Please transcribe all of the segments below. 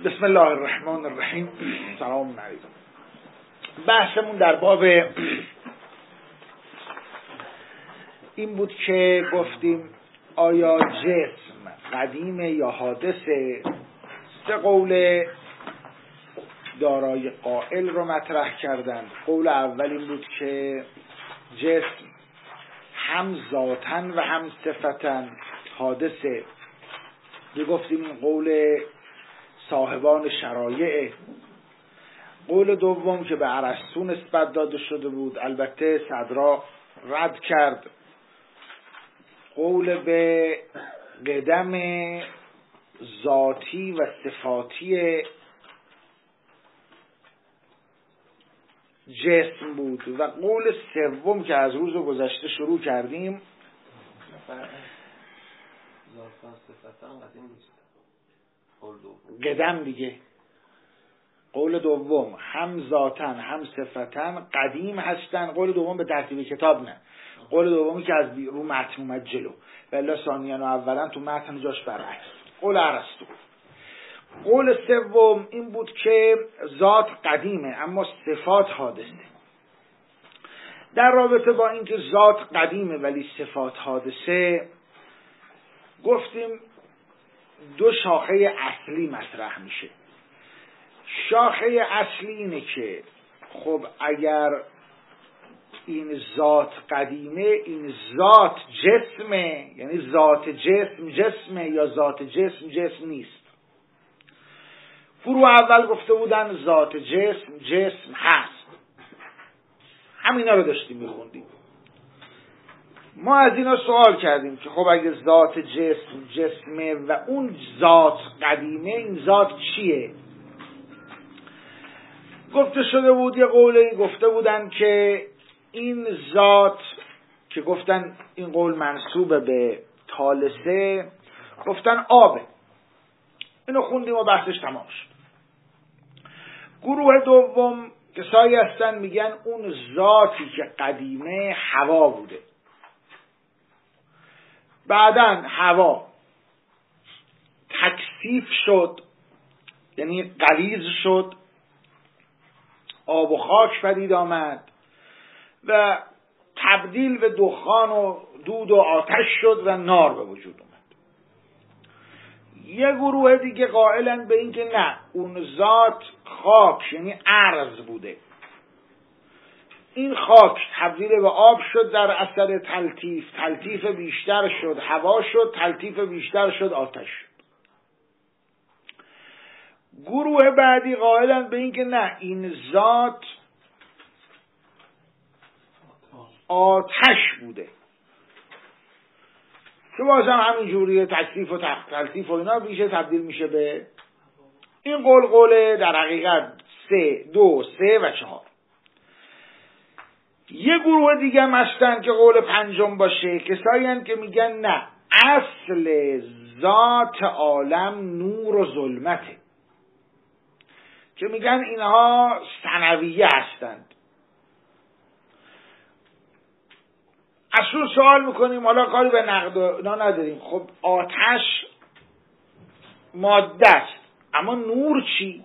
بسم الله الرحمن الرحیم. سلام علیکم. بحثمون در باب این بود که گفتیم آیا جسم قدیمه یا حادثه. سه قول دارای قائل رو مطرح کردند. قول اول این بود که جسم هم ذاتاً و هم صفتاً حادثه. گفتیم این قول صاحبان شرایع. قول دوم که به ارسطو نسبت داده شده بود، البته صدرا رد کرد. قول به قدم ذاتی و صفاتی جسم بود و قول سوم که از روز گذشته شروع کردیم قدم دیگه. قول دوم هم ذاتن هم صفتن قدیم هستن. قول دوم به ترتیب کتاب نه، قول دومی که از رو متن اومد جلو، ولی ثانیاً و اولاً تو متن جاش برعکس. قول ارسطو. قول سوم این بود که ذات قدیمه اما صفات حادثه. در رابطه با اینکه ذات قدیمه ولی صفات حادثه، گفتیم دو شاخه اصلی مطرح میشه. شاخه اصلی اینه که خب اگر این ذات قدیمه، این ذات جسمه، یعنی ذات جسم جسمه یا ذات جسم جسم نیست. فرو اول گفته بودن ذات جسم جسم هست. همینا رو داشتیم میخوندیم. ما از اینا سوال کردیم که خب اگه ذات جسم جسمه و اون ذات قدیمه، این ذات چیه؟ گفته شده بود یه قولی گفته بودن که این ذات، که گفتن این قول منسوب به طالسه، گفتن آبه. اینو خوندیم و بحثش تمام شد. گروه دوم کسایی هستن میگن اون ذاتی که قدیمه هوا بوده، بعداً هوا تکثیف شد، یعنی غلیظ شد، آب و خاک پدید آمد و تبدیل به دخان و دود و آتش شد و نار به وجود اومد. یه گروه دیگه قائلن به این که نه، اون ذات خاک یعنی ارض بوده. این خاک تبدیل به آب شد در اثر تلطیف، تلطیف بیشتر شد هوا شد، تلطیف بیشتر شد آتش شد. گروه بعدی قائلن به این که نه، این ذات آتش بوده که بازم همین جوریه، تکثیف و تلطیف و اینا میشه تبدیل میشه به این قول در حقیقت 3 2 3 و 4. یه گروه دیگه هم هستن که قول پنجم باشه، کسایی هستن که میگن نه، اصل ذات عالم نور و ظلمته، که میگن اینها ثانویه هستند. اصلا سوال میکنیم، حالا کاری به نقد اینا نداریم، خب آتش ماده است اما نور چی؟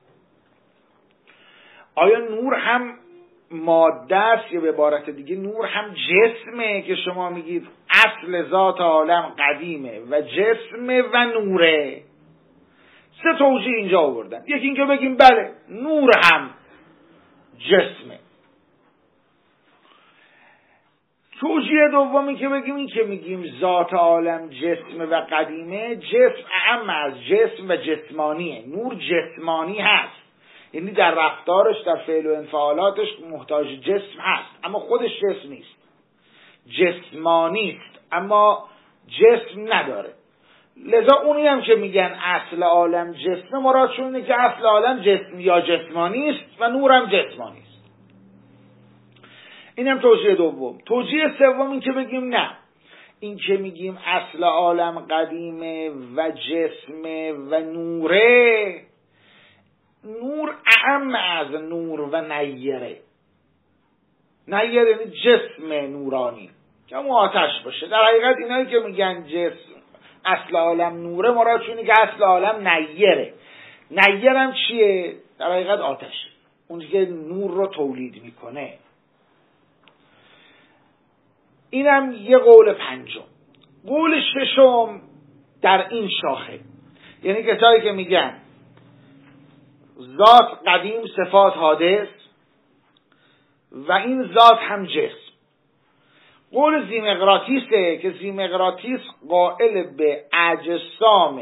آیا نور هم ماده است یا به عبارت دیگه نور هم جسمه که شما میگید اصل ذات عالم قدیمه و جسمه و نوره؟ 3 توجیه اینجا آوردن. یکی اینکه بگیم بله نور هم جسمه. توجیه دومی که بگیم این که میگیم ذات عالم جسمه و قدیمه، جسم اعم از جسم و جسمانیه. نور جسمانی هست، یعنی در رفتارش، در فعل و انفعالاتش محتاج جسم هست اما خودش جسم نیست. جسمانی است اما جسم نداره. لذا اونی هم که میگن اصل عالم جسم، مرادشون اینه که اصل عالم جسم یا جسمانی است و نور هم جسمانی است. این هم توجیه دوم. توجیه سوم این که بگیم نه، این که میگیم اصل عالم قدیمه و جسمه و نوره، نور اعم از نور و نیره. نیر یعنی جسم نورانی که همون آتش باشه. در حقیقت اینایی که میگن جسم اصل عالم نوره، مرادشون اینه که اصل عالم نیره. نیرم چیه؟ در حقیقت آتش، اون که نور رو تولید میکنه. اینم یه قول پنجم. قول ششم در این شاخه، یعنی کسایی که میگن ذات قدیم صفات حادث و این ذات هم جسم. قول زیمقراطیسه که زیمقراطیس قائل به اجسام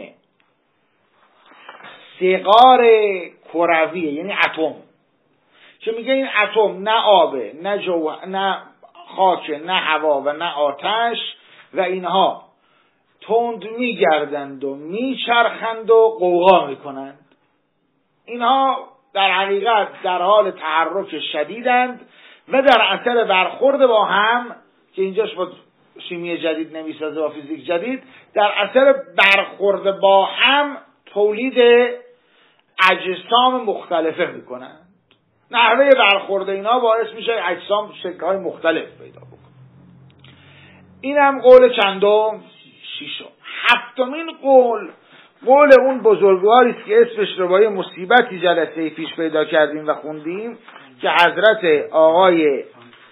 صغار کرویه، یعنی اتم، که میگه این اتم نه آبه، نه خاکه، نه هوا و نه آتش و اینها تند میگردند و میچرخند و غوغا میکنند. اینها در حقیقت در حال تحرک شدیدند و در اثر برخورد با هم، که اینجاش با شیمی جدید نمیسازه و فیزیک جدید، در اثر برخورد با هم تولید اجسام مختلفه میکنند. نحوه برخورد اینا باعث میشه اجسام شکل‌های مختلف پیدا بکنه. اینم قول چندم؟ ششم. هفتمین قول اون بزرگواری است که اسمش رو با یه مصیبتی جلسه پیش پیدا کردیم و خوندیم، که حضرت آقای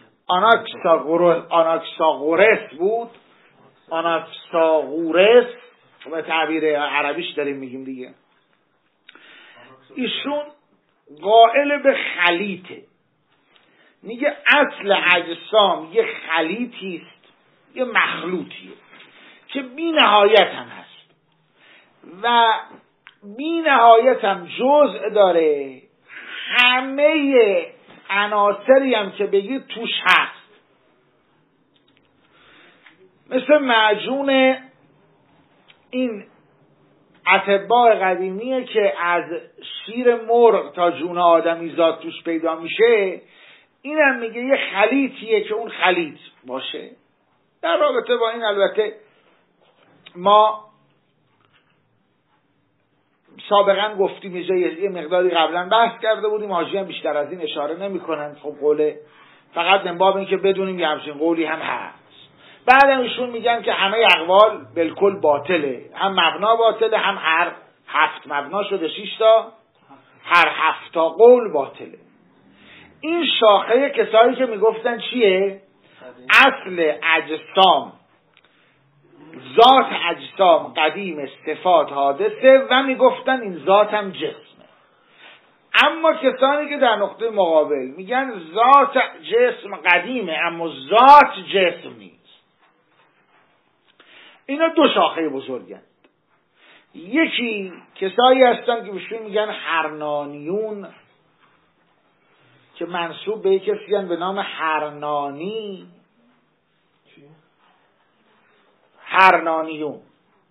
آناکساغورس بود. آناکساغورس به تعبیر عربیش داریم میگیم دیگه. ایشون قائل به خلیطه، میگه اصل اجسام یه خلیطی است، یه مخلوطیه که بی نهایت هم هست و بی نهایت هم جزء داره. همه عناصری هم که بگید توش هست، مثل معجون این اطباء قدیمیه که از شیر مرغ تا جون آدمیزاد توش پیدا میشه. اینم میگه یه خلیطیه که اون خلیط باشه. در رابطه با این البته ما سابقا گفتیم، یه مقداری قبلا بحث کرده بودیم، حاجی هم بیشتر از این اشاره نمی کنند. خب قوله فقط من باب این که بدونیم یه همچین قولی هم هست. بعدم ایشون میگن که همه اقوال بالکل باطله، هم مبنا باطله، هم هر 7 مبنا شده 6 تا، هر 7 تا قول باطله. این شاخه کسایی که میگفتن چیه؟ اصل اجسام، ذات اجسام قدیم صفات حادثه و میگفتن این ذات هم جسمه. اما کسانی که در نقطه مقابل میگن ذات جسم قدیمه اما ذات جسم نیست، اینا دو شاخه بزرگند. یکی کسایی هستن که بهشون میگن هرنانیون، که منسوب به کسی هستن به نام هرنانی. هرنانیون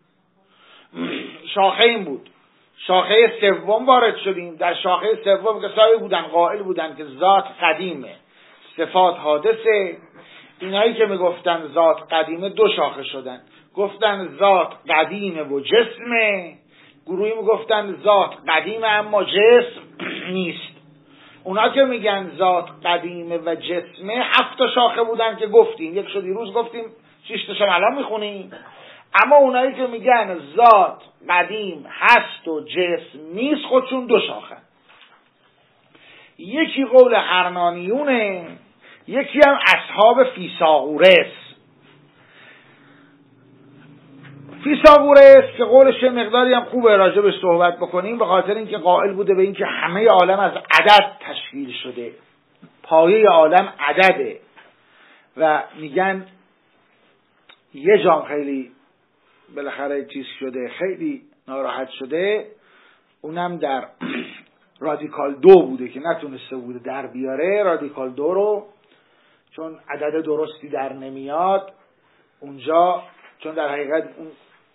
شاخه این بود. شاخه سوم وارد شدیم. در شاخه سوم کسایی بودن قائل بودن که ذات قدیمه صفات حادثه. اینایی که میگفتن ذات قدیمه دو شاخه شدن، گفتن ذات قدیمه و جسمه. گروهی میگفتن ذات قدیمه اما جسم نیست. اونا که میگن ذات قدیمه و جسمه 7 تا شاخه بودن که گفتیم، یک شو دیروز گفتیم، 6 تاشم الان میخونیم. اما اونایی که میگن ذات قدیم هست و جسم نیست خودشون دو شاخه. یکی قول هرنانیونه، یکی هم اصحاب فیثاغورس. فیثاغورس که قولش مقداری هم خوبه راجبش صحبت بکنیم، به خاطر اینکه قائل بوده به اینکه همه عالم از عدد تشکیل شده، پایه عالم عدده و میگن یه جام خیلی بالاخره چیز شده، خیلی ناراحت شده، اونم در رادیکال 2 بوده که نتونسته بوده در بیاره رادیکال 2 رو، چون عدد درستی در نمیاد اونجا. چون در حقیقت اون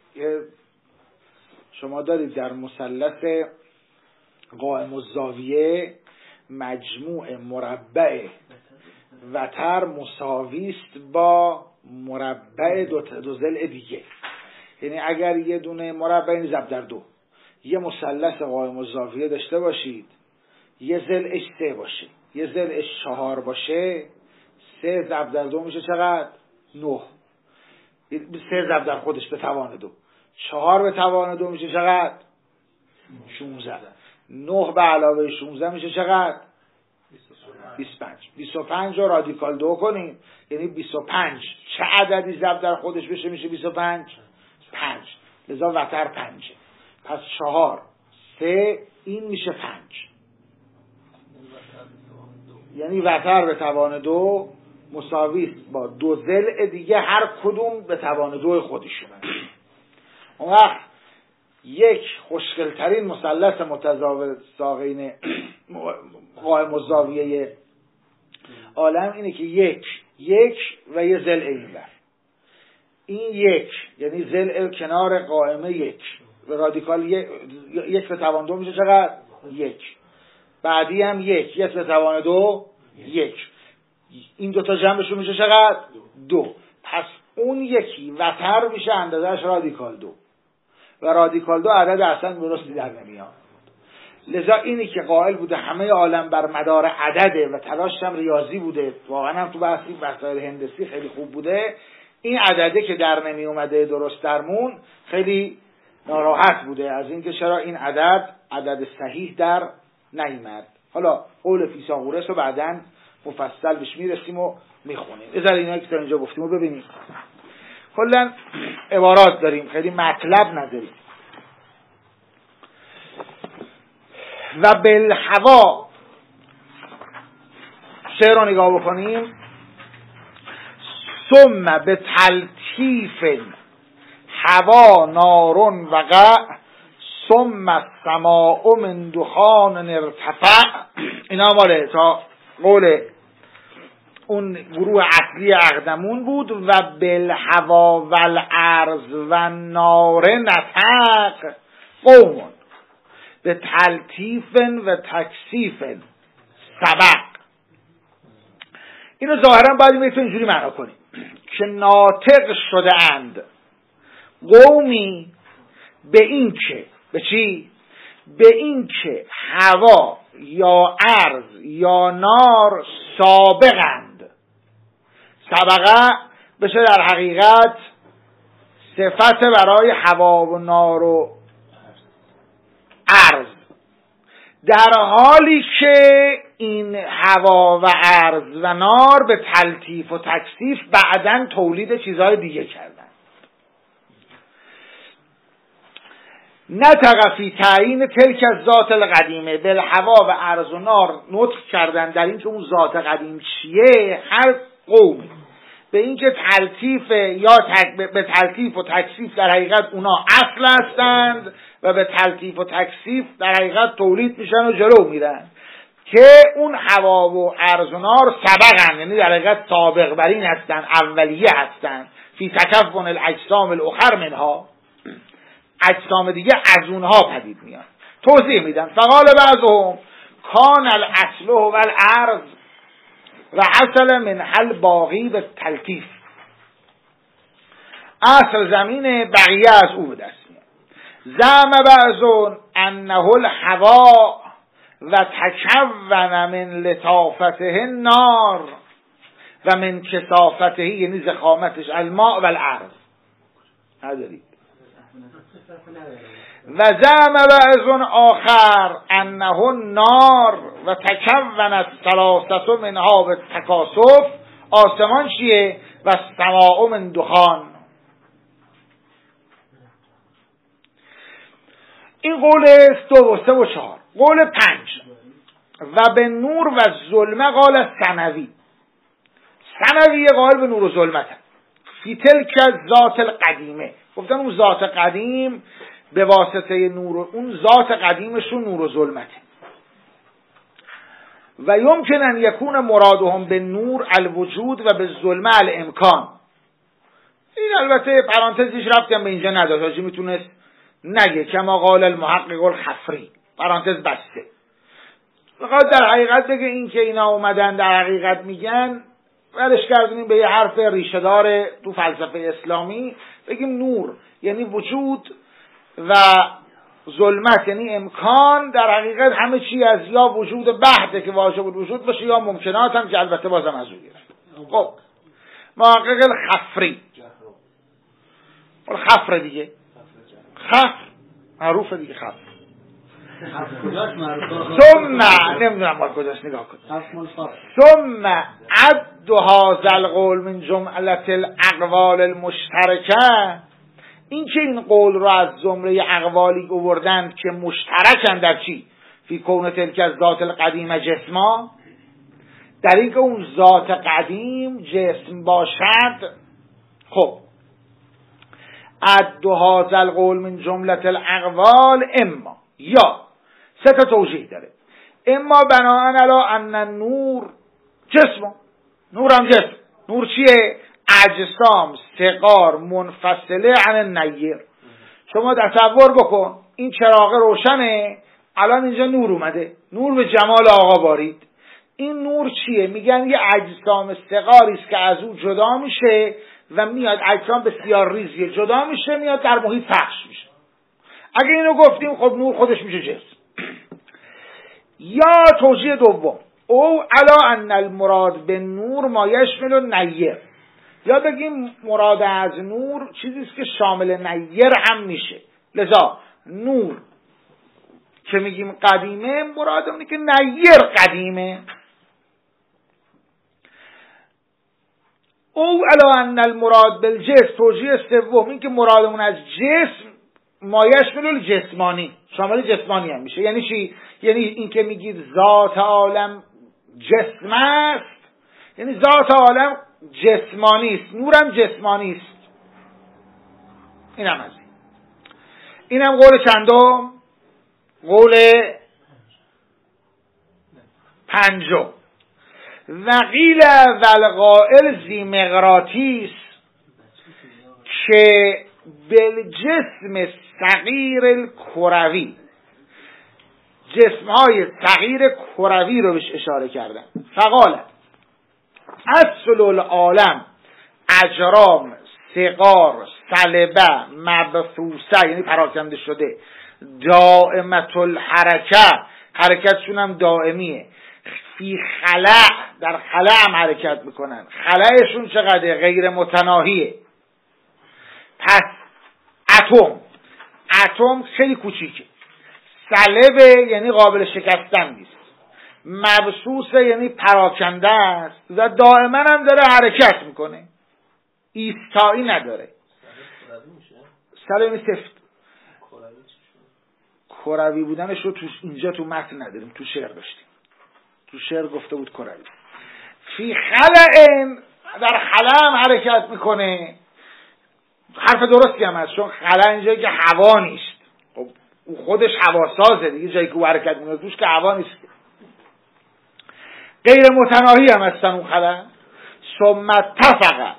شما دارید در مثلث قائم الزاویه مجموع مربع وتر مساوی است با مربع دو ضلع دیگه. یعنی اگر یه دونه مربع ضرب در 2 یه مثلث قائم الزاویه داشته باشید، یه ضلعش 3 باشه، یه ضلعش 4 باشه، 3 ضرب در 2 میشه چقدر؟ 9. 3 ضرب در خودش به توان 2، 4 به توان 2 میشه چقدر؟ 16. 9 به علاوه 16 میشه چقدر؟ 25. 25 رو رادیکال 2 کنیم، یعنی 25 چه عددی ضرب در خودش بشه میشه 25؟ 5. لذا وتر 5. پس 4 3 این میشه 5. یعنی وتر به توان 2 مساوی است با 2 ضلع دیگه هر کدوم به توان 2 خودشون. اون وقت یک خوشگلترین مثلث متزاوج ساقین قائم الزاویه عالم اینه که یک و یه ضلع اینور. این یک یعنی ضلع کنار قائمه یک و رادیکال یک به توان 2 میشه چقدر؟ 1. بعدی هم یک به توان 2 1. این دوتا جمعشون میشه چقدر؟ 2. پس اون یکی وتر میشه اندازهش رادیکال 2 و رادیکال 2 عدد اصلا درستی در نمیاد. لذا اینی که قائل بوده همه عالم بر مدار عدده و تلاش هم ریاضی بوده، واقعا هم تو بحثی مسائل هندسی خیلی خوب بوده، این عدده که در نمی اومده درست درمون خیلی ناراحت بوده از اینکه چرا این عدد صحیح در نیامد. حالا قول فیثاغورس رو بعداً مفصل بهش میرسیم و میخونیم. ازار اینا که تا اینجا گفتیم رو ببینیم. کلاً عبارات داریم، خیلی مطلب نداریم. و بالهوا شعر رو نگاه بکنیم. ثم به تلطیف هوا نارون وقع ثم السماء من دخان ارتفع. اینا ماله تا قول اون گروه اصلی اقدمون بود. و بالهوا و الارض و نار نطق قومون به تلطیف و تکثیف سبق. اینو ظاهرا باید میتونیم اینجوری معنا کنیم که ناطق شده اند قومی به این که به چی؟ به این که هوا یا ارض یا نار سابقند. سبقه بشه در حقیقت صفت برای هوا و نار و ارض، در حالی که این هوا و ارض و نار به تلطیف و تکثیف بعداً تولید چیزهای دیگه کردن. نطق فی تعیین تلک از ذات القدیمه. بالهوا و ارض و نار نطق کردن در این که اون ذات قدیم چیه. هر قوم به این که تلطیف یا به تلطیف و تکثیف در حقیقت اونا اصل هستند و به تلطیف و تکثیف در حقیقت تولید میشن و جلو میرن، که اون هوا و ارض و نار سبقن، یعنی در حقیقت سابق بر این هستن، اولیه هستن. فی تکون الاجسام الاخر منها، اجسام دیگه از اونها پدید میان. توضیح میدن. فقال بعضهم کان الاصل و الارض و حصل من حل باقی به تلطیف. اصل زمین، بقیه از او به دست میاد. زعم بعضون انه الهوا و تکون من لطافته النار و من کثافته، یعنی زخامتش، الماء و الارض. ندارید. و زعم بعض آخر انه النار و تکون الثلاثه منها به تکاثف. آسمان چیه؟ و السماء من دخان. این قول 2 و 3 و 4. قول 5 و به نور و ظلمه قال ثنوی. ثنوی قائل به نور و ظلمت فی تلک ذات القدیمه. گفتن اون ذات قدیم به واسطه نور، اون ذات قدیمشون نور و ظلمته. و یمکن ان یکون مرادهم به نور الوجود و به ظلمه الامکان. این البته پرانتزش ربطی هم به اینجا نداره، حاجی میتونست نگه کما قال المحقق الخفری، پرانتز بسته. فقط در حقیقت بگه این که اینا اومدن در حقیقت میگن ولش کردیم به یه حرف ریشه دار تو فلسفه اسلامی، بگیم نور یعنی وجود و ظلمت یعنی امکان. در حقیقت همه چی از یا وجود بحته که واجب الوجود باشه یا ممکنات هم که البته بازم از او گرفت. خب محقق الخفری، خفر دیگه، خفر معروفه دیگه، خفر ثم نمیدونم ما کجاش نگاه کنیم. ثم عد هذا القول من جملة الاقوال المشترکه، این که این قول رو از زمره اقوالی آوردند که مشترکن در چی؟ فی کون تلک از ذات القدیم جسما، در این که اون ذات قدیم جسم باشد. خب عد هذا القول من جملة الاقوال، اما یا سه تا توجیه داره. اما بناء علی ان النور جسم، نور هم جسم. نور چیه؟ اجسام صغار منفصله عن النیر. شما تصور بکن این چراغ روشنه، الان اینجا نور اومده، نور به جمال آقا بارید. این نور چیه؟ میگن یه اجسام صغاری است که از او جدا میشه و میاد، اجسام بسیار ریزی جدا میشه، میاد در محیط پخش میشه. اگه اینو گفتیم خب نور خودش میشه جسم. یا توجیه دوم، او علا ان المراد به نور ما یشمل النیر، یا بگیم مراد از نور چیزی است که شامل نیر هم میشه. لذا نور که میگیم قدیمه، مراد اونه که نیر قدیمه. او علا ان المراد بالجسم، توجیه سوم این که مرادمون از جسم ما یشمل الجسمانی، شامل جسمانی هم میشه. یعنی چی؟ یعنی این که میگید ذات عالم جسم است، یعنی ذات عالم جسمانی است، نورم جسمانی است. اینم از اینم قول چندم؟ قول پنجم. وقیل والقائل ذی مغناطیس که بالجسم صغیر الکروی، جسمهای صغیر کروی رو بهش اشاره کردن. فقال اصل العالم اجرام صغار صلبه مبثوثه، یعنی پراکنده شده، دائمت الحرکه، حرکتشون هم دائمیه، فی خلع، در خلع هم حرکت میکنن، خلعشون چقدر؟ غیر متناهیه. پس اتم خیلی کوچیکه، صلبه یعنی قابل شکستن نیست، مبثوثه یعنی پراکنده است و دائما هم داره حرکت میکنه، ایستایی نداره. صلبه سفت، کروی بودنش رو اینجا تو متن نداریم، تو شعر داشتیم، تو شعر گفته بود کروی. فی خلع، در خلع هم حرکت میکنه. حرف درستی هم هست، چون خلع اینجایی که هوا نیست، خب او خودش هواسازه دیگه، جایی که او حرکت میکنه توش که هوا نیست. غیر متناهی هم هستن اون خلع. ثم اتفق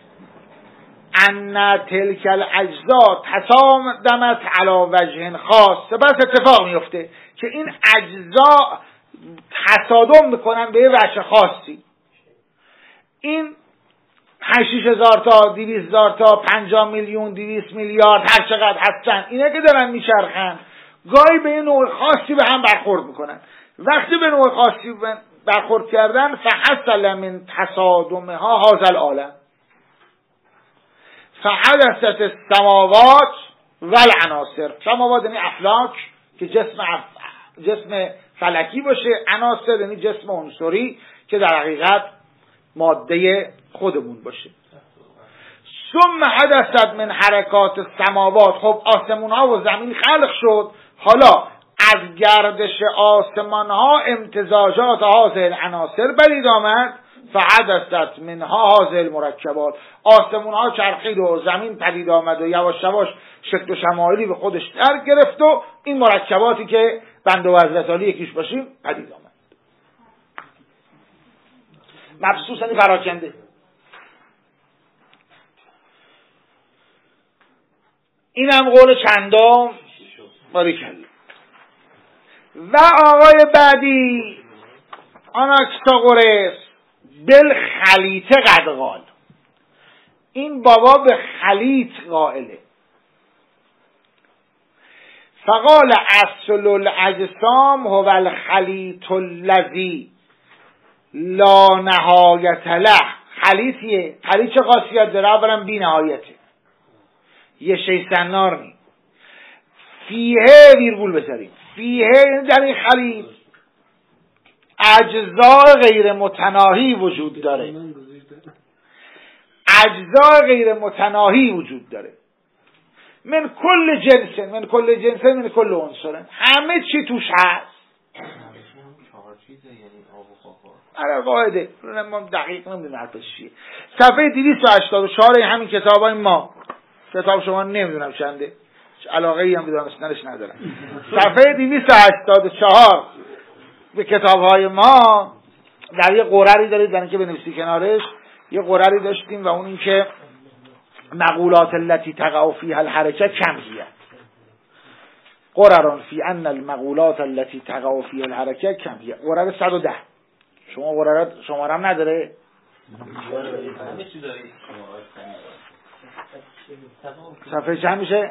ان تلک الاجزا تصادمت علی وجه خاص، سپس اتفاق میفته که این اجزا تصادم میکنن به یه وجه خاصی. این 6,000 تا 200,000 تا 50 میلیون 200 میلیارد هر چقدر هستن، اینا که دارن میچرخن گاهی به یه نوع خاصی به هم برخورد میکنن. وقتی به نوع خاصی برخورد کردن فحصل من تصادمها هذا العالم فحدثت السماوات والعناصر. سماوات یعنی افلاک که جسم فلکی باشه، عناصر یعنی جسم عنصری که در حقیقت ماده خودمون باشه. ثم حدثت من حرکات السماوات، خب آسمون ها و زمین خلق شد، حالا از گردش آسمان ها امتزاجات هذه العناصر پدید آمد، فحدثت منها هذه المرکبات، آسمون ها چرخید و زمین پدید آمد و یواش یواش شکل و شمایلی به خودش در گرفت و این مرکباتی که بنده و حضرت علی یکیش باشیم پدید آمد. مبسوطاً پراکنده. اینم قول چندم؟ باریکلا. و آقای بعدی آناکساگورس بالخلیطه قد قال، این بابا به خلیط قائله. فقال اصل الاجسام هو الخلیط الذی لا نهایت له. خلیطیه، خلیط چه خاصیت داره؟ اولا بی نهایته، یه شی سنار نی، فیه ویرگول بذاریم، فیه، در این خلیط اجزاء غیر متناهی وجود داره. اجزاء غیر متناهی وجود داره. من کل جنس، من کل جنس، من کل عنصر، همه چی توش هست. آره قاعده ما دقیق نمیدونم حرفش چیه. صفحه 284 همین کتابای ما، کتاب شما نمیدونم چنده، علاقه ای هم به دانستنش ندارم. صفحه 284 به کتابهای ما در یه قرری دارید، برای اینکه بنویسی کنارش یه قرری داشتیم و اون این که مقولات التي تقع فيها الحركه كم هي، قرر في ان المقولات التي تقع فيها الحركه كم هي. قرر 110. شما قرارات شماره هم نداره؟ صفحه چند میشه؟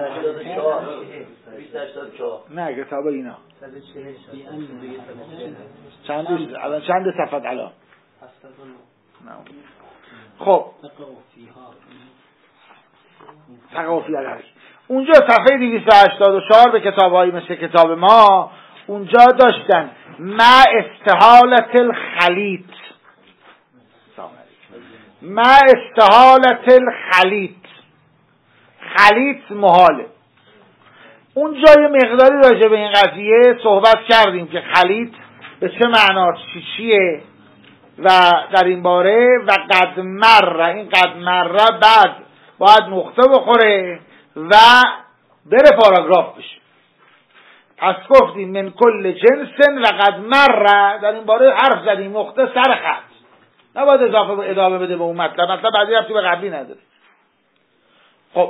نه کتاب اینا چند صفحه الان؟ خب تقافی الحرکه اونجا صفحه 284 به کتاب‌هایی مثل کتاب ما اونجا داشتن ما استحالت الخلیط، ما استحالت الخلیط، خلیط محاله. اونجا یه مقداری راجع به این قضیه صحبت کردیم که خلیط به چه معناست، چیه و در این باره و قد مره، این قد مره بعد باید نقطه بخوره و بره پاراگراف بشه. پس گفتیم من کل جنسن و قد مره، در این باره حرف زدیم، نقطه سر خط، نباید ادامه بده به اون مطلب بعدی رفتی به قبلی نداره. خب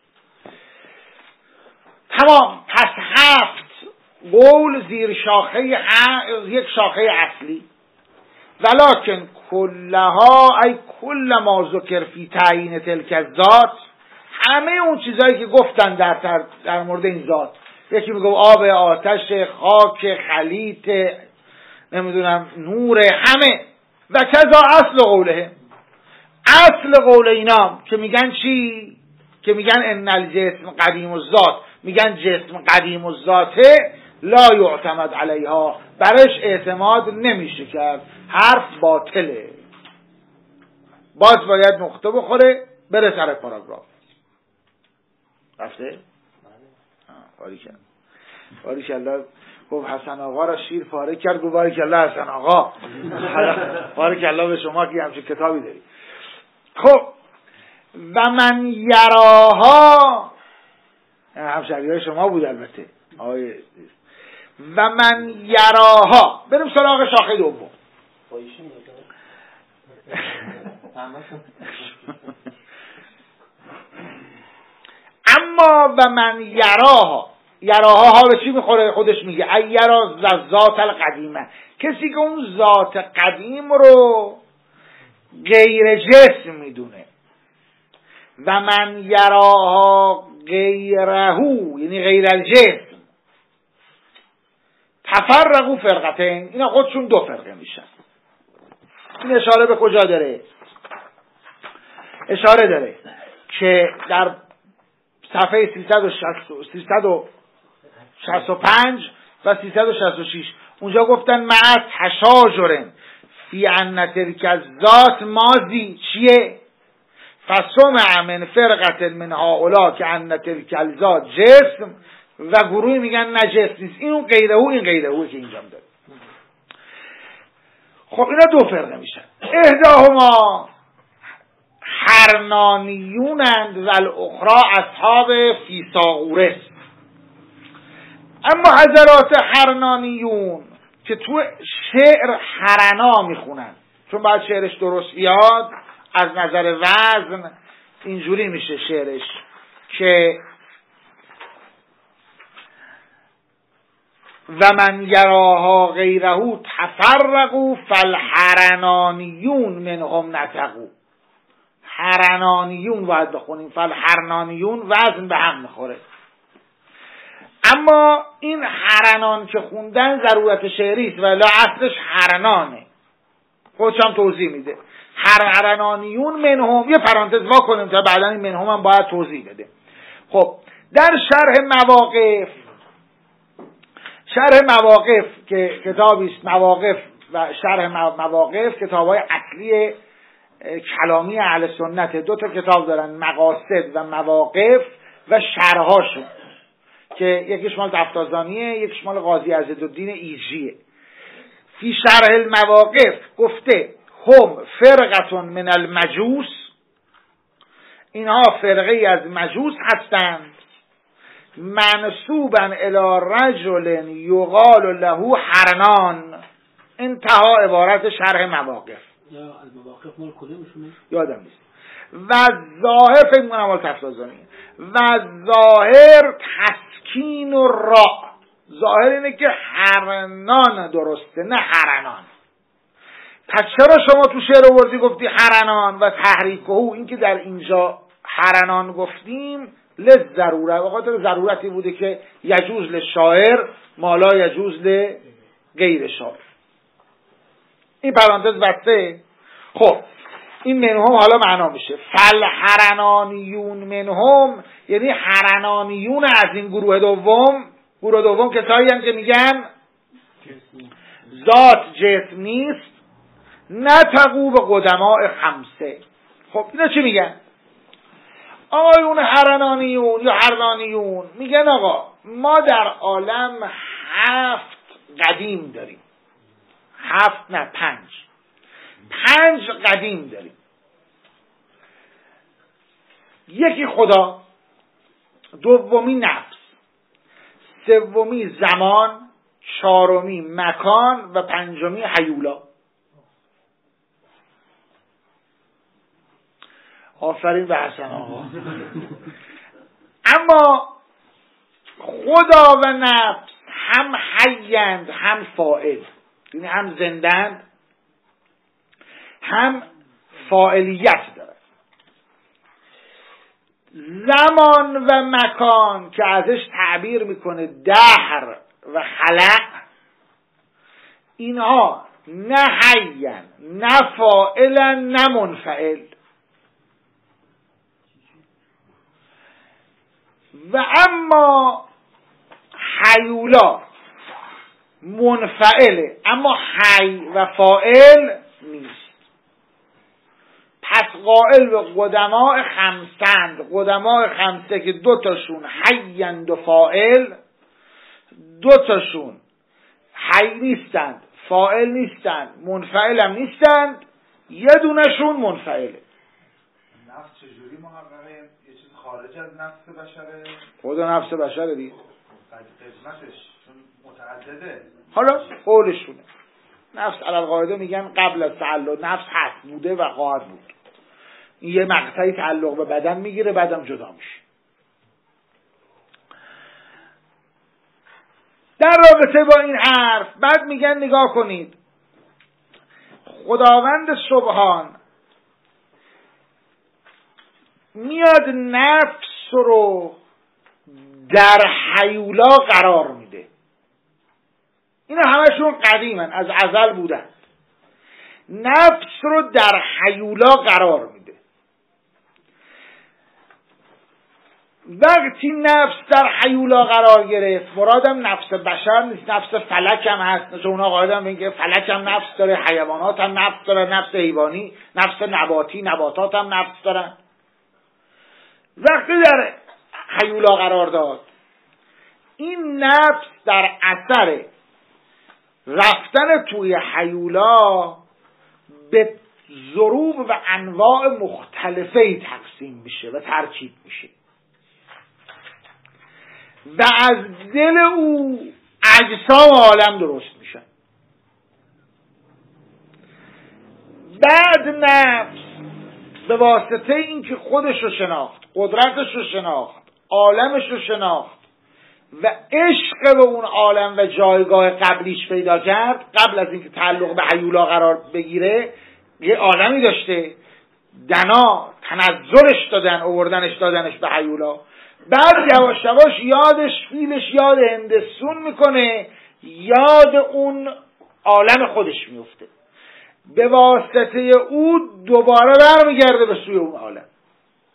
تمام. پس 7 قول زیر شاخه یک شاخه اصلی، ولکن کلها ای کل ما ذکر فی تعیین تلک الذات، همه اون چیزایی که گفتن در مورد این ذات، یکی میگه آب، آتش، خاک، خلیط، نمیدونم نور، همه. و کذا اصل قوله، اصل قول اینا که میگن چی؟ که میگن ان الجسم قدیم الذات، میگن جسم قدیم الذاته، لا یعتمد علیها، برش اعتماد نمیشه کرد، حرف باطله، باز باید نقطه بخوره بره سر پاراگراف. رفته؟ باریکالله. گفت حسن آقا را شیر پاره کرد، گفت باریکالله حسن آقا، باریکالله به شما که همچین کتابی داری. خب و من یراها، همشهریهای شما بود البته آقای، و من یراها. بریم سراغ شاخه دوم. اما و من یراها، یراها ها به چی میخوره؟ خودش میگه ای یرا ذات القدیمه، کسی که اون ذات قدیم رو غیر جسم میدونه. و من یراها غیرهو، یعنی غیر الجسم، تفرقوا فرقتین، اینا خودشون دو فرقه میشن. این اشاره به کجا داره؟ اشاره داره که در صفحه 365 و 366 اونجا گفتن مع تشاجرن فی ان تلک الذات ماضی چیه؟ فسمع من فرقت من هؤلاء که ان تلک الذات جسم، و گروهی میگن نه جسم نیست، این اون غیره او، این غیره او که اینجا داره. خب اینا دو فرقه میشن. احداهما حرنانیونند و الاخرى اصحاب فیثاغورس. اما حضرات حرنانیون که تو شعر حرنا میخونن، چون باید شعرش درست بیاد از نظر وزن، اینجوری میشه شعرش که و من یراها غیرهو تفرقوا فالحرنانیون منهم نتقوا. حرنانیون باید بخونیم، فالحرنانیون وزن به هم میخوره. اما این حرنان که خوندن ضرورت شعری است، ولی اصلش حرنانه، خودش هم توضیح میده. حرنانیون منهم، یه پرانتز وا کنیم تا بعدا این منهم هم باید توضیح بده. خب در شرح مواقف شرح مواقف که کتابی است، مواقف و شرح مواقف، کتاب‌های اصلی کلامی اهل سنت. 2 تا کتاب دارن، مقاصد و مواقف و شرحاشون، که یکیش مال تفتازانیه، یکیش مال قاضی عزیزالدین ایجیه. فی شرح المواقف گفته هم فرقتون من المجوس، اینها فرقه ای از مجوس هستند، منسوبا الی رجل یقال له حرنان. انتها عبارت شرح مواقف. یا المواقف مال کدومشونه؟ یادم نیست. و ظاهر فکر می‌کنم مال تفتازانیه. و ظاهر تسکین و را، ظاهر اینه که حرنان درسته نه حرنان. پس چرا شما تو شعر ورزی گفتی حرنان و تحریک او؟ این که در اینجا حرنان گفتیم للضروره، به خاطر ضرورتی بوده که یجوز للشاعر ما لا یجوز لغیر شاعر. این پرانتز بسته. خب این منهم حالا معنا میشه فل حرنانیون منهم، یعنی حرنانیون از این گروه دوم. گروه دوم کسایی هم که میگن ذات جسم نیست، نتقو به قدماء خمسه. خب اینا چی میگن؟ آقایون حرنانیون یا حرنانیون میگن آقا ما در عالم 7 قدیم داریم. 7 نه 5 قدیم داریم. یکی خدا، دومی نفس، سومی زمان، چهارمی مکان و پنجمی هیولا. آفرین به حسن آقا. اما خدا و نفس هم حیند هم فاعل، یعنی هم زندند هم فاعلیت دارد. زمان و مکان که ازش تعبیر میکنه دهر و خلق، اینها نه حیین نه فاعلن نه منفعل. و اما حیولا منفعله اما حی و فاعل نیست. پس قائل به قدماء خمسند. قدماء خمسه که 2 تاشون حیند و فاعل، 2 تاشون حی نیستند، فاعل نیستند، منفعل هم نیستند، یه دونشون منفعله. نفس چجوری محققه؟ یه چیز خارج از نفس بشره؟ خدا نفس بشره دید قسمتش چون متعدده. حالا قولشونه. نفس علی قاعده میگن قبل از تعلق نفس هست، بوده و خواهد بود. این یه مقطعی تعلق به بدن میگیره بعدم جدا میشه. در رابطه با این حرف بعد میگن نگاه کنید، خداوند سبحان میاد نفس رو در حیولا قرار میده. اینا همشون قدیمن، از ازل بودن. نفس رو در حیولا قرار میده. وقتی نفس در حیولا قرار گرفت، مرادم نفس بشر نیست، نفس فلک هم هست. چون اونا قاعدن میگه فلک هم نفس داره، حیوانات هم نفس داره، نفس حیوانی، نفس نباتی، نباتات هم نفس دارن. وقتی در حیولا قرار داد، این نفس در اثر رفتن توی حیولا به ضروب و انواع مختلفی تقسیم میشه و ترکیب میشه و از دل او اجسام عالم درست میشن. بعد نفس به واسطه اینکه خودش رو شناخت، قدرتش رو شناخت، عالمش رو شناخت و عشق به اون عالم و جایگاه قبلیش پیدا کرد، قبل از اینکه تعلق به حیولا قرار بگیره یه عالمی داشته، دنا تنزلش دادن، آوردنش دادنش به حیولا. بعد یواش یواش یادش فیلش یاد هندسون میکنه، یاد اون عالم خودش میفته، به واسطه او دوباره برمیگرده به سوی اون عالم.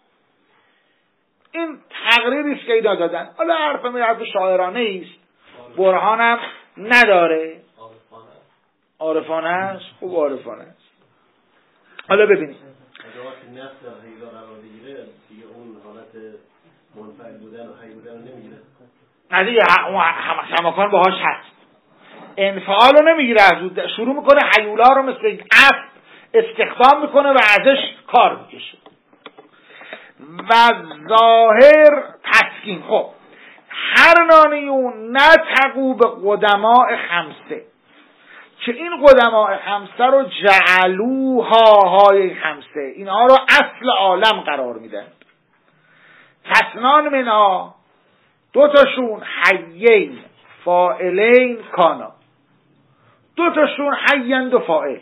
این تقریری است که اینا دادن. حالا حرف شاعرانه است، برهانم نداره. عارفانه است. خوب عارفانه است. حالا ببینید وقتی نفس در حیولا قرار بگیره دیگه اون حالت منفعل بودن و حی بودن رو نمیگیره. نه دیگه همکان باهاش هست. انفعال رو نمیگیره، شروع میکنه حیولا رو مثل اسب استخدام میکنه و ازش کار میکشه. و ظاهر تسکین. خب هر نانیون نتقو به قدماء خمسه، که این قدماء خمسه رو جعلوها های خمسه، اینها رو اصل عالم قرار میدن. تسنان منها، دوتاشون حیین فاعلین کانا، دوتاشون حیند و فاعل.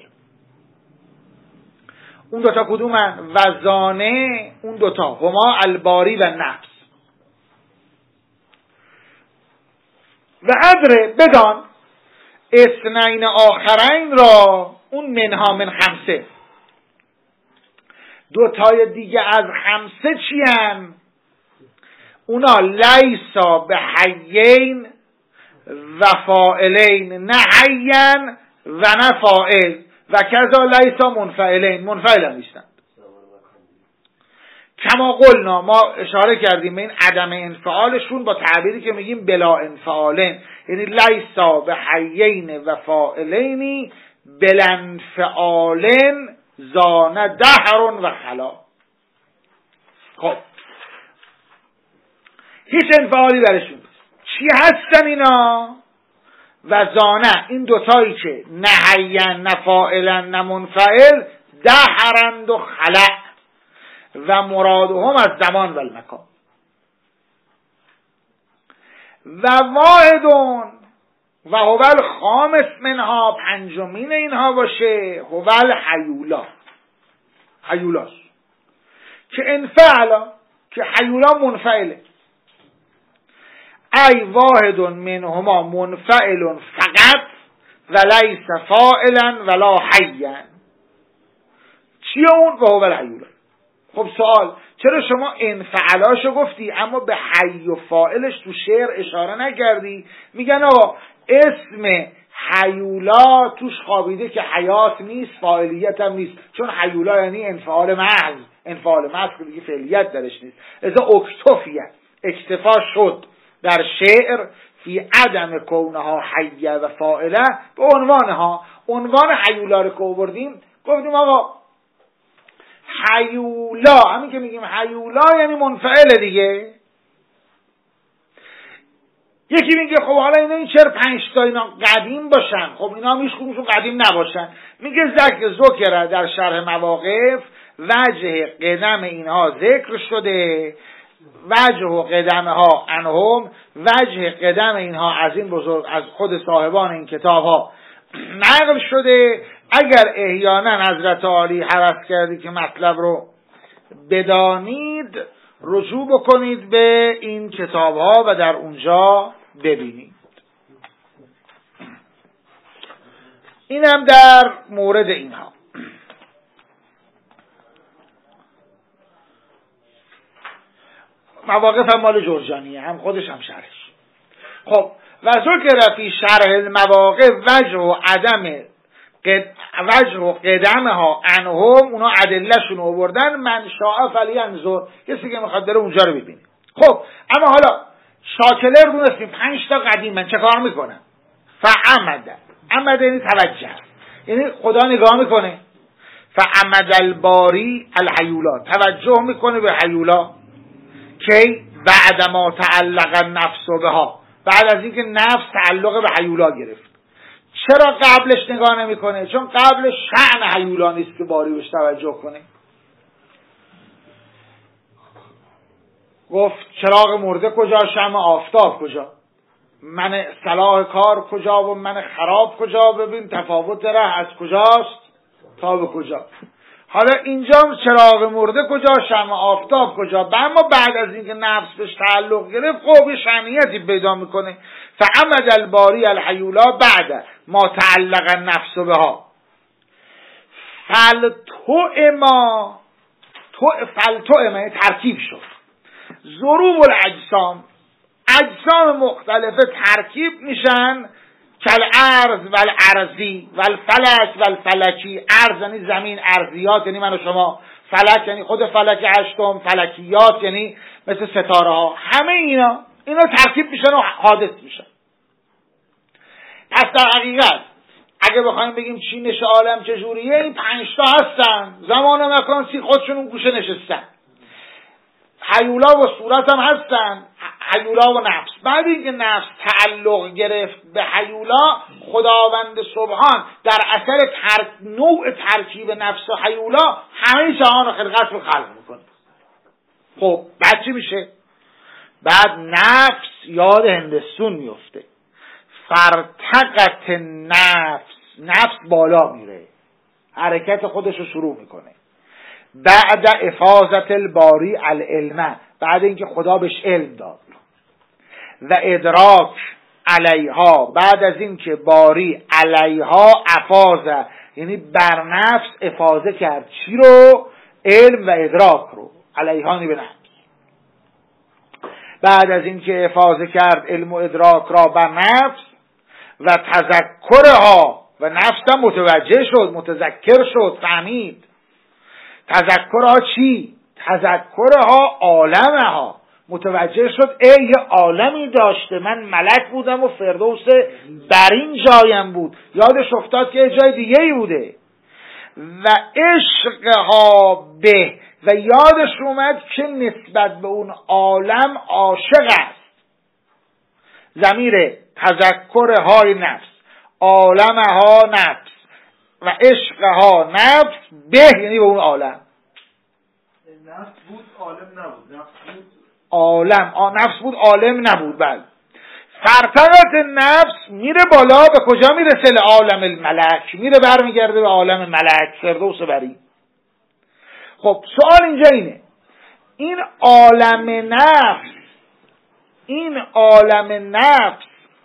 اون دوتا کدومن؟ وزانه. اون دوتا هما الباری و نفس. و ادره بدان اثنین آخرین را، اون منها من خمسه، دوتای دیگه از خمسه چی هن؟ اونا لیسا به حیین و فاعلین، نه حیین و نه فاعل، و کذا لیسا منفعلین، منفعل هم نیستن. کما قلنا، ما اشاره کردیم به این عدم انفعالشون با تعبیری که میگیم بلا انفعالین، یعنی لیسا به حیین و فاعلینی بلا انفعالین زانه دهر و خلا. خب هیچ انفعالی برشون. چی هستن اینا؟ و زانه، این دوتایی که نه حیین نه فاعلن نه منفعل، دهرند و خلع، و مرادهم از زمان و المکان. و واحدون و هو الخامس منها، پنجمین اینها باشه، هو الحیولا، حیولاست که انفعلا، که حیولا منفعله. ای واحد منهما منفعل فقط ولیس فاعلا ولا حیا. چیه اون؟ و هو الحیولا. خب سوال، چرا شما انفعلاشو گفتی اما به حی و فاعلش تو شعر اشاره نکردی؟ میگن آقا اسم حیولا توش خوابیده که حیات نیست، فاعلیت هم نیست، چون حیولا یعنی انفعال محض، انفعال محض که دیگه فعلیت درش نیست. لذا اکتفیت، اکتفا شد در شعر فی عدم کونها حیه و فاعله به عنوانها. عنوان حیولا رو که آوردیم گفتیم آقا حیولا، همین که میگیم حیولا یعنی منفعل دیگه. یکی میگه خب حالا اینا این چرا 5 تا اینا قدیم باشن؟ خب اینا هم هیچ کدومشون قدیم نباشن. میگه ذکر در شرح مواقف وجه قدم اینها ذکر شده، وجه و قدمه ها عنهم، وجه قدم اینها از این بزرگ، از خود صاحبان این کتاب ها نقل شده. اگر احیانا حضرت عالی هوس کردی که مطلب رو بدانید، رجوع بکنید به این کتاب ها و در اونجا ببینید. اینم در مورد اینها. مواقف هم مال جرجانیه، هم خودش هم شرحش. خب و ذکر فی شرح المواقف وجه و عدم وجه و قدمه ها عنهم، اونا ادلهشون آوردن. من شاء فلینظر، کسی که میخواد بره اونجا رو ببینه. خب اما حالا شاکلر دونستیم 5 تا قدیم، من چه کار میکنم؟ فعمد یعنی توجه، یعنی خدا نگاه میکنه. فعمد الباری الحیولا، توجه میکنه به حیولا. کی؟ بعد ما تعلق النفس بها، بعد از اینکه نفس تعلق به حیولا گرفت. چرا قبلش نگاه نمیکنه؟ چون قبلش شأن حیولا نیست که باری بهش توجه کنه. گفت چراغ مرده کجا، شمع آفتاب کجا، من صلاح کار کجا و من خراب کجا، ببین تفاوت ره از کجاست تا به کجا. حالا اینجا چراغ مرده کجا، شمع آفتاب کجا. اما بعد از اینکه نفس بهش تعلق گرفت، خب شأنیتی پیدا میکنه. فعمد الباری الحیولا بعد ما تعلق النفس بها فلتو ترکیب شد. ضروب الاجسام، اجسام مختلفه ترکیب میشن کل ارض و الارضی و الفلک و الفلکی. ارض یعنی زمین، ارضیات یعنی من و شما، فلک یعنی خود فلک هشتم، فلکیات یعنی مثل ستاره ها. همه اینا ترکیب میشن و حادث میشن. پس در حقیقت اگه بخوایم بگیم چینش عالم چجوریه، این 5 تا هستن، زمان و مکان خودشون اون گوشه نشستن. هیولا و صورت هم هستن، هیولا و نفس. بعد اینکه نفس تعلق گرفت به هیولا، خداوند سبحان در اثر نوع ترکیب نفس و هیولا همه جهان و خلقت رو خلق میکنه. خب بعد چی میشه؟ بعد نفس یاد هندستون میفته. فرتقت نفس بالا میره، حرکت خودش رو شروع میکنه. بعد افاضت الباری العلم، بعد اینکه خدا بهش علم داد. و ادراک علیها، بعد از اینکه باری علیها افاضه، یعنی بر نفس افاضه کرد. چی رو؟ علم و ادراک رو. علیها به نفس. بعد از اینکه افاضه کرد علم و ادراک را بر نفس و تذکرها، و نفس هم متوجه شد، متذکر شد، فهمید. تذکرها چی؟ تذکرها عالمها، متوجه شد یه عالمی داشته، من ملک بودم و فردوس در این جایم بود، یادش افتاد که جای دیگه ای بوده. و عشقها به، و یادش اومد که نسبت به اون عالم عاشق است. ضمیر تذکرهای نفس، عالمها نفس و عشقها نفس به، یعنی به اون عالم. نفس بود عالم نبود، نفس بود عالم، نفس بود عالم نبود. بله. فرتقت نفس میره بالا، به کجا میرسه؟ لعالم الملک، میره برمیگرده به عالم ملک، فردوس بری. خب سوال اینجا اینه، این عالم نفس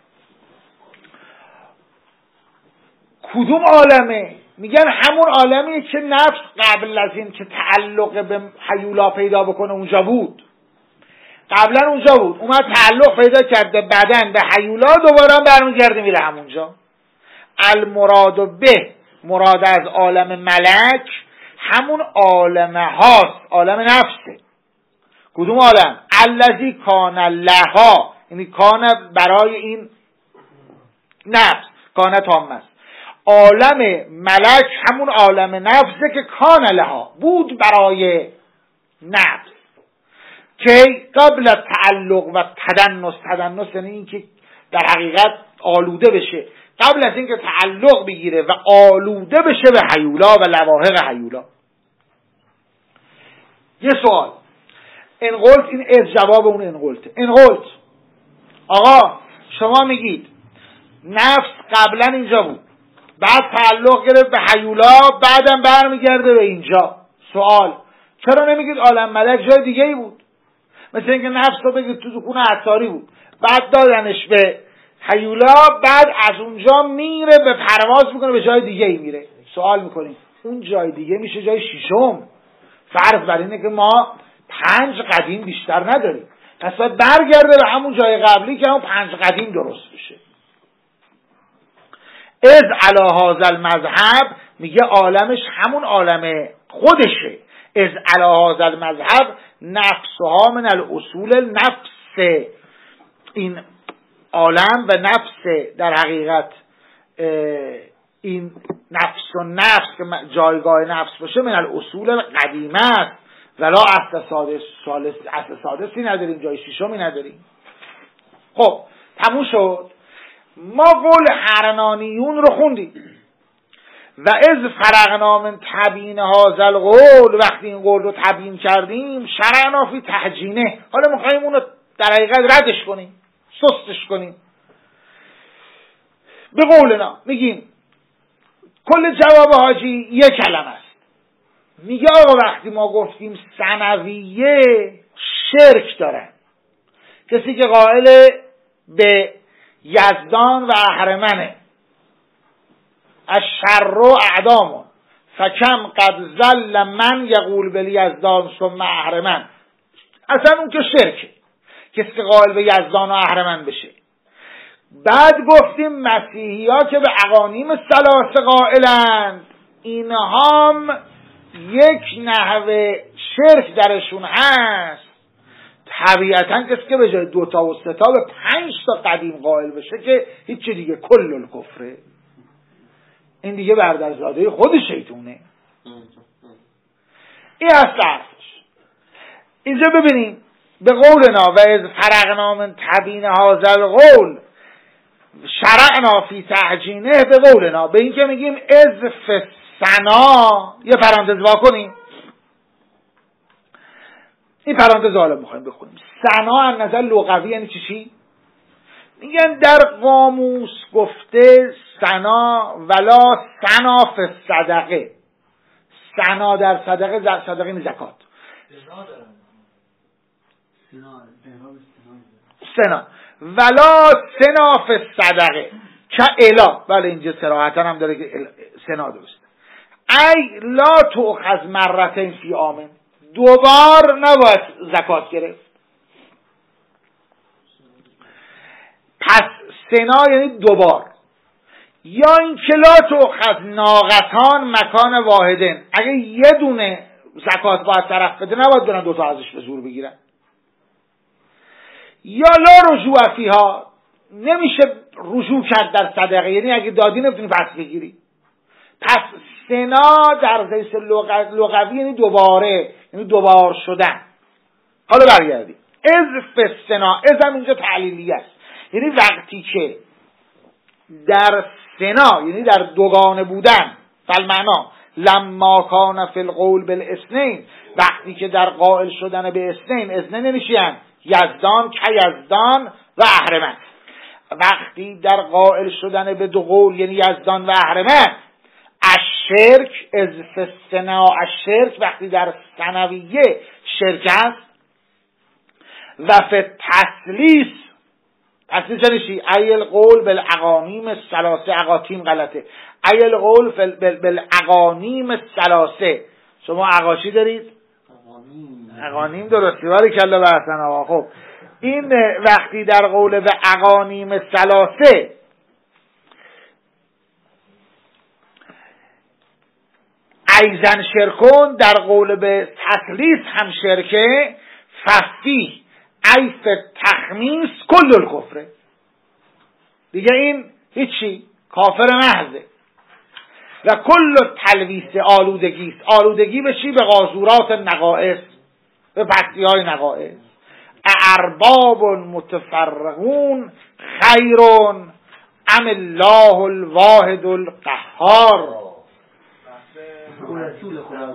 کدوم عالمه؟ میگن همون عالمیه که نفس قبل از این که تعلق به هیولا پیدا بکنه اونجا بود. قبلا اونجا بود، اومد تعلق پیدا کرد به بدن، به هیولا، دوباره برمیگرده میره همونجا. المراد به، مراد از عالم ملک همون عالم هاست، عالم نفسه. کدوم عالم؟ الذی کان لها، یعنی کان برای این نفس، کان تام است. عالم ملک همون عالم نفسه که کان لها، بود برای نفس، که قبل تعلق و تدنس یعنی این که در حقیقت آلوده بشه، قبل از اینکه تعلق بگیره و آلوده بشه به هیولا و لواحق هیولا. یه سوال، انقلت، این از جواب اون انقلت. آقا شما میگید نفس قبلا اینجا بود، بعد تعلق گرفت به هیولا، بعدم برمیگرده به اینجا. سوال، چرا نمیگید عالم ملک جای دیگه ای بود؟ مثل اینکه نفس رو بگید تو دکون عطاری بود، بعد دادنش به هیولا، بعد از اونجا میره به پرواز میکنه به جای دیگه ای میره. سوال میکنیم اون جای دیگه میشه جای ششم. فرض بر اینه که ما 5 قدیم بیشتر نداریم، پس باید برگرده به همون جای قبلی که همون 5 قدیم درست بشه. از علی هذا المذهب میگه عالمش همون عالم خودشه. از علی هذا المذهب نفسها من الاصول النفس، این عالم و نفس در حقیقت این نفس و نفس که جایگاه نفس باشه من الاصول قدیمه است، ولا اصل سادسی نداریم، جای ششمی نداریم. خب تموم شد. ما قول حرنانیون رو خوندیم و از فرغنا من تبیین هذا القول، وقتی این قول رو تبیین کردیم شرعنا فی تهجینه، حالا میخوایم اون رو در حقیقت ردش کنیم، سستش کنیم. به قولنا میگیم کل جواب حاجی یک کلمه است. میگه آقا وقتی ما گفتیم ثنویه شرک دارن، کسی که قائل به یزدان و اهرمنه، الشر اعدام فکم قد ظل من یقول بالیزدان ثم اهرمن، اصلا اون که شرکه. کسی که قائل به یزدان و اهرمن بشه. بعد گفتیم مسیحی ها که به اقانیم ثلاثه قائلند، اینها هم یک نحوه شرک درشون هست. طبیعتا کسی که به جای 2 تا و 3 تا به 5 تا قدیم قائل بشه که هیچ دیگه کل الکفره، این دیگه برادرزاده خود شیطونه. این هست حرفش. اینجا ببینیم به قولنا و از فرقنا من تبین هذا القول شرعنا فی تعجینه، به قولنا به این که میگیم از فسنا، یه پرانتز واکنیم، این پرانتز حالا میخوایم بخونیم. سنا از نظر لغوی یعنی چی؟ میگن در قاموس گفته سنا ولا سنا فی الصدقه، سنا در صدقه، صدقه این زکات، سنا ولا سنا فی الصدقه که الا، بله اینجا صراحتا هم داره که سنا درسته. ای لا تؤخذ مرتين فی عام، 2 بار نباید زکات گرفت. پس سنا یعنی 2 بار. یا این که لا تؤخذ ناقتان مکان واحدن، اگه یه دونه زکات باید طرف بده نباید برن 2 تا ازش به زور بگیرن. یا لا رجوع فیها، نمیشه رجوع کرد در صدقه، یعنی اگه دادی نمیتونی پس بگیری. پس سنا در حیث لغوی یعنی دوباره، یعنی 2 بار شدن. حالا برگردیم. از فسنا، از هم اینجا تعلیلیه است، یعنی وقتی که در سنا یعنی در دوگانه بودن، فالمعنا لما کان فی القول بالاثنین، وقتی که در قائل شدن به اثنین، اثنین نمیشین یزدان که یزدان و اهرمن، وقتی در قائل شدن به 2 قول یعنی یزدان و اهرمن، الشرک از فسنا، الشرک وقتی در ثنویه شرک است، و فی تثلیث، تثلیث نشی ایل قول بالاقانیم الثلاثه، اقاتیم غلطه، ایل قول بالاقانیم الثلاثه. شما اقاشی دارید؟ اقانیم درستی، ولی کلا بحثن آقا. خب این وقتی در قول به اقانیم الثلاثه ایزن شرکون، در قول به تثلیث هم شرکه، ففی ایف تخمیس کل الکفره، دیگه این هیچی، کافر محضه. و کل تلویث آلودگی، آلودگی به چی؟ به قاذورات نقائص، به پستی های نقائص. ارباب متفرقون خیرون ام الله الواحد القهار. رسول خدا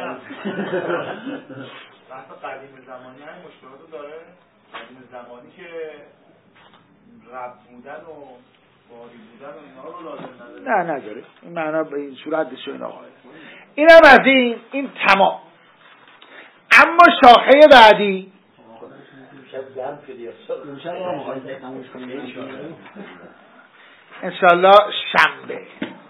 بحث قدیم زمانی هم مشکلاتو داره. قدیم زمانی که رب بودن و باری بودن و اینا رو لازم نداره. نه نداره، این معنا به این صورت شو آقای. اینم از این تمام. اما شاخه بعدی انشالله شنبه